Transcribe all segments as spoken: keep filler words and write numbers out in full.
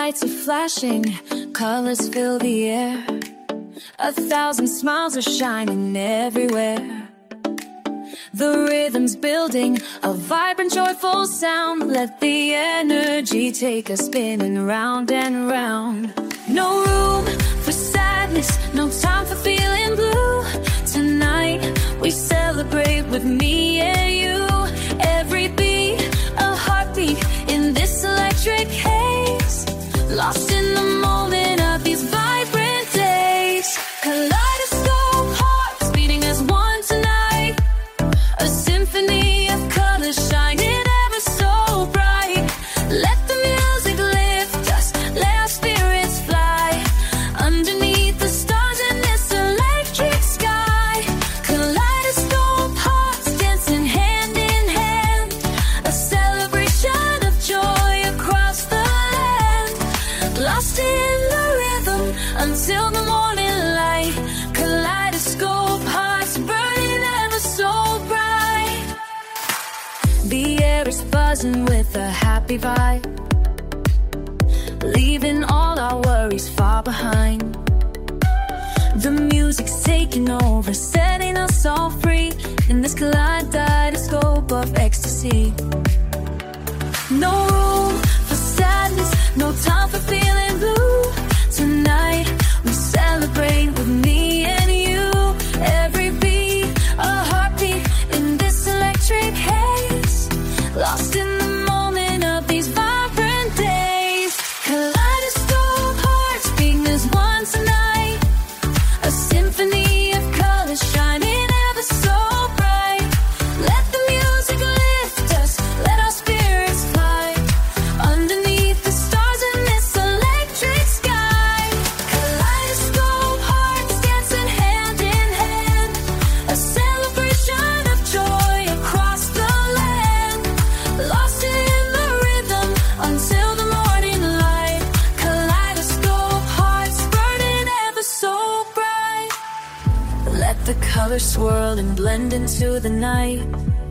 lights are flashing, colors fill the air. A thousand smiles are shining everywhere. The rhythm's building, a vibrant, joyful sound. Let the energy take us spinning round and round. No room for sadness, no time for feeling blue. Tonight we celebrate with me and you. Every beat, a heartbeat in this electric haze. Lost in the moment of these vibrant days. Kaleidoscope hearts beating as one tonight. A symphony of colors shining ever so bright. Let the music lift us, let our spirits fly. Underneath the stars in this electric sky. Kaleidoscope hearts dancing hand in hand. A celebration of joy across the land. Lost in the rhythm until the morning light. Kaleidoscope hearts burning ever so bright. The air is buzzing with a happy vibe, leaving all our worries far behind. The music's taking over, setting us all free in this kaleidoscope of ecstasy. No room for sadness, no time for feeling blue. Tonight we celebrate with me and you. Every beat, a heartbeat in this electric haze. Lost in the moment of these vibrant days. Kaleidoscope hearts beating as one tonight. A symphony of colors shining ever so bright. Let the music lift us, let our spirits fly. Underneath the stars in this electric sky. Kaleidoscope hearts dancing hand in hand. A celebration of joy across the land. Lost in the rhythm until the morning light. Kaleidoscope hearts burning ever so bright. Let the colors swirl and blend into the night.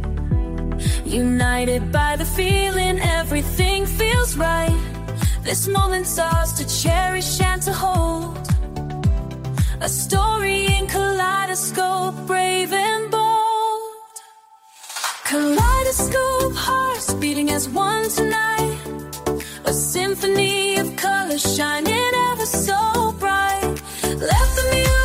United by the feeling, everything feels right. This moment's ours to cherish and to hold. A story in kaleidoscope, brave and bold. Kaleidoscope hearts beating as one tonight. A symphony of colors shining ever so bright. Let the music